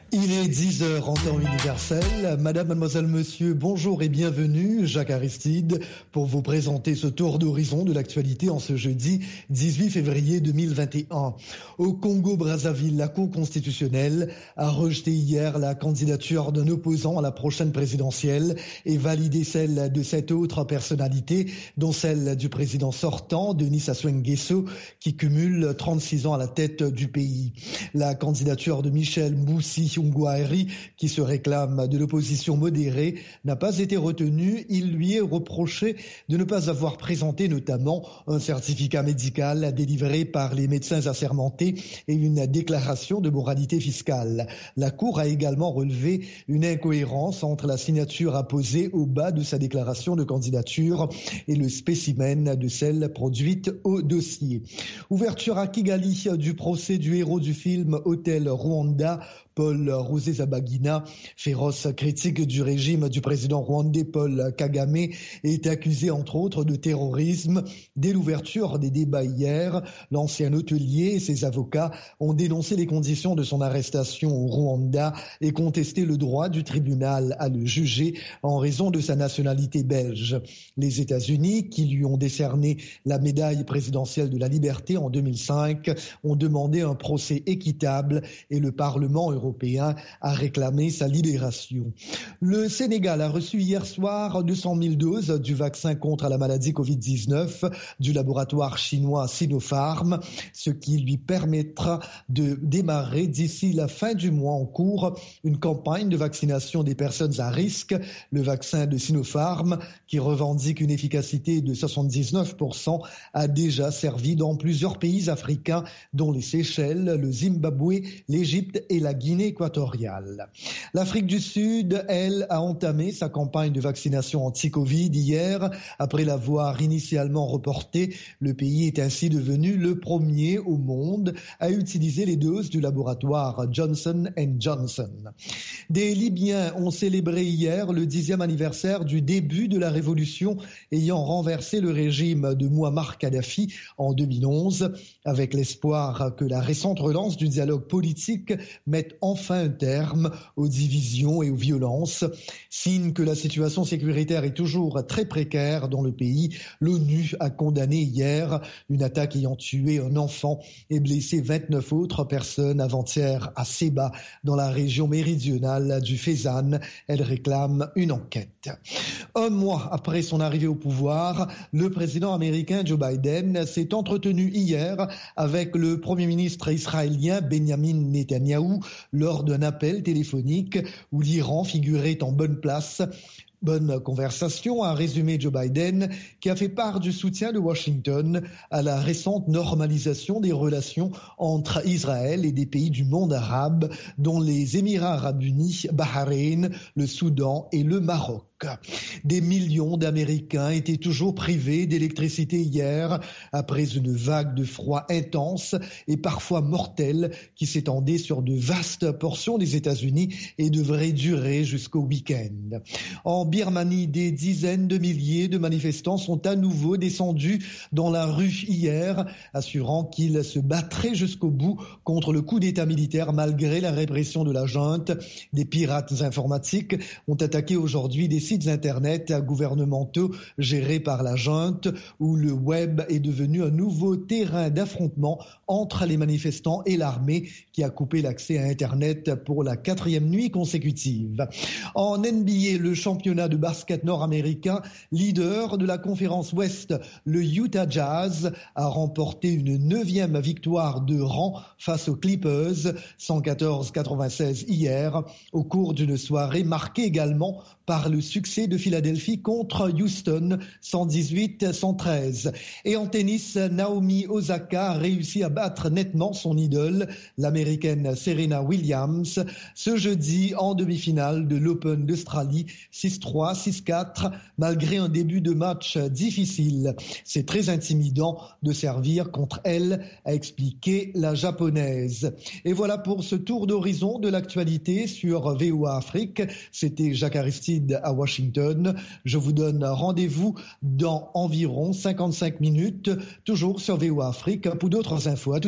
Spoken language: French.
Il est 10h en temps universel. Madame, mademoiselle, monsieur, bonjour et bienvenue. Jacques Aristide pour vous présenter ce tour d'horizon de l'actualité en ce jeudi 18 février 2021. Au Congo-Brazzaville, la Cour constitutionnelle a rejeté hier la candidature d'un opposant à la prochaine présidentielle et validé celle de 7 autres personnalités, dont celle du président sortant, Denis Sassou Nguesso, qui cumule 36 ans à la tête du pays. La candidature de Michel Moussi Ngouairi, qui se réclame de l'opposition modérée, n'a pas été retenu. Il lui est reproché de ne pas avoir présenté notamment un certificat médical délivré par les médecins assermentés et une déclaration de moralité fiscale. La Cour a également relevé une incohérence entre la signature apposée au bas de sa déclaration de candidature et le spécimen de celle produite au dossier. Ouverture à Kigali du procès du héros du film Hôtel Rwanda, Paul Rusesabagina, féroce critique du régime du président rwandais Paul Kagame, est accusé entre autres de terrorisme. Dès l'ouverture des débats hier, l'ancien hôtelier et ses avocats ont dénoncé les conditions de son arrestation au Rwanda et contesté le droit du tribunal à le juger en raison de sa nationalité belge. Les États-Unis, qui lui ont décerné la médaille présidentielle de la liberté en 2005, ont demandé un procès équitable et le Parlement européen a réclamé sa libération. Le Sénégal a reçu hier soir 200 000 doses du vaccin contre la maladie Covid-19 du laboratoire chinois Sinopharm, ce qui lui permettra de démarrer d'ici la fin du mois en cours une campagne de vaccination des personnes à risque. Le vaccin de Sinopharm, qui revendique une efficacité de 79%, a déjà servi dans plusieurs pays africains, dont les Seychelles, le Zimbabwe, l'Égypte et la Guinée équatoriale. L'Afrique du Sud, elle, a entamé sa campagne de vaccination anti-Covid hier. Après l'avoir initialement reportée, le pays est ainsi devenu le premier au monde à utiliser les doses du laboratoire Johnson & Johnson. Des Libyens ont célébré hier le 10e anniversaire du début de la révolution ayant renversé le régime de Mouammar Kadhafi en 2011, avec l'espoir que la récente relance du dialogue politique mette enfin un terme aux divisions et aux violences. Signe que la situation sécuritaire est toujours très précaire dans le pays, l'ONU a condamné hier une attaque ayant tué un enfant et blessé 29 autres personnes avant-hier à Seba, dans la région méridionale du Fezzan. Elle réclame une enquête. Un mois après son arrivée au pouvoir, le président américain Joe Biden s'est entretenu hier avec le premier ministre israélien Benjamin Netanyahou lors d'un appel téléphonique où l'Iran figurait en bonne place. Bonne conversation, a résumé Joe Biden, qui a fait part du soutien de Washington à la récente normalisation des relations entre Israël et des pays du monde arabe, dont les Émirats arabes unis, Bahreïn, le Soudan et le Maroc. Des millions d'Américains étaient toujours privés d'électricité hier après une vague de froid intense et parfois mortelle qui s'étendait sur de vastes portions des États-Unis et devrait durer jusqu'au week-end. En Birmanie, des dizaines de milliers de manifestants sont à nouveau descendus dans la rue hier, assurant qu'ils se battraient jusqu'au bout contre le coup d'État militaire malgré la répression de la junte. Des pirates informatiques ont attaqué aujourd'hui des sites internet gouvernementaux gérés par la junte, où le web est devenu un nouveau terrain d'affrontement entre les manifestants et l'armée qui a coupé l'accès à Internet pour la 4e nuit consécutive. En NBA, le championnat de basket nord-américain, leader de la conférence Ouest, le Utah Jazz a remporté une 9e victoire de rang face aux Clippers, 114-96 hier, au cours d'une soirée marquée également par le succès de Philadelphie contre Houston, 118-113. Et en tennis, Naomi Osaka a réussi à battre nettement son idole, l'américaine Serena Williams, ce jeudi en demi-finale de l'Open d'Australie, 6-3, 6-4, malgré un début de match difficile. C'est très intimidant de servir contre elle, a expliqué la japonaise. Et voilà pour ce tour d'horizon de l'actualité sur VOA Afrique. C'était Jacques Aristide à Washington. Je vous donne rendez-vous dans environ 55 minutes, toujours sur VOA Afrique pour d'autres infos.